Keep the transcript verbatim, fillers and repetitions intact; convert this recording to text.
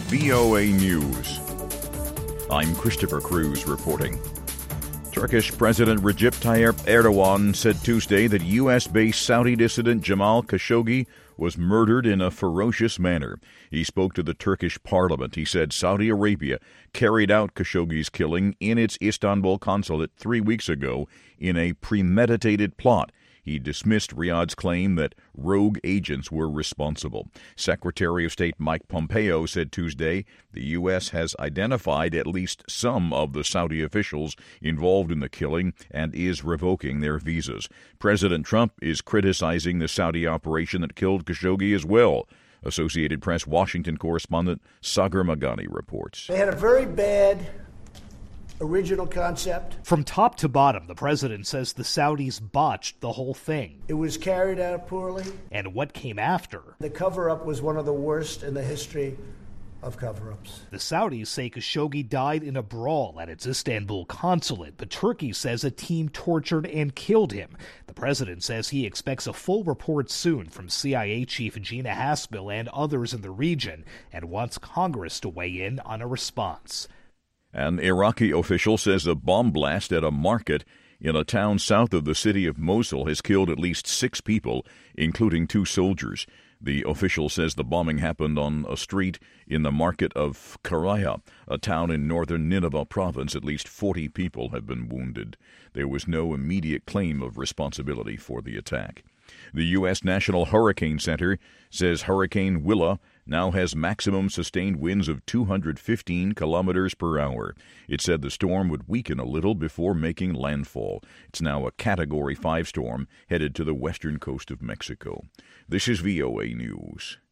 V O A News. I'm Christopher Cruz reporting. Turkish President Recep Tayyip Erdogan said Tuesday that U S-based Saudi dissident Jamal Khashoggi was murdered in a ferocious manner. He spoke to the Turkish parliament. He said Saudi Arabia carried out Khashoggi's killing in its Istanbul consulate three weeks ago in a premeditated plot. He dismissed Riyadh's claim that rogue agents were responsible. Secretary of State Mike Pompeo said Tuesday the U S has identified at least some of the Saudi officials involved in the killing and is revoking their visas. President Trump is criticizing the Saudi operation that killed Khashoggi as well. Associated Press Washington correspondent Sagar Magani reports. They had a very bad original concept. From top to bottom, the president says the Saudis botched the whole thing. It was carried out poorly. And what came after? The cover-up was one of the worst in the history of cover-ups. The Saudis say Khashoggi died in a brawl at its Istanbul consulate, but Turkey says a team tortured and killed him. The president says he expects a full report soon from C I A Chief Gina Haspel and others in the region, and wants Congress to weigh in on a response. An Iraqi official says a bomb blast at a market in a town south of the city of Mosul has killed at least six people, including two soldiers. The official says the bombing happened on a street in the market of Karaya, a town in northern Nineveh province. At least forty people have been wounded. There was no immediate claim of responsibility for the attack. The U S National Hurricane Center says Hurricane Willa now has maximum sustained winds of two hundred fifteen kilometers per hour. It said the storm would weaken a little before making landfall. It's now a Category five storm headed to the western coast of Mexico. This is V O A News.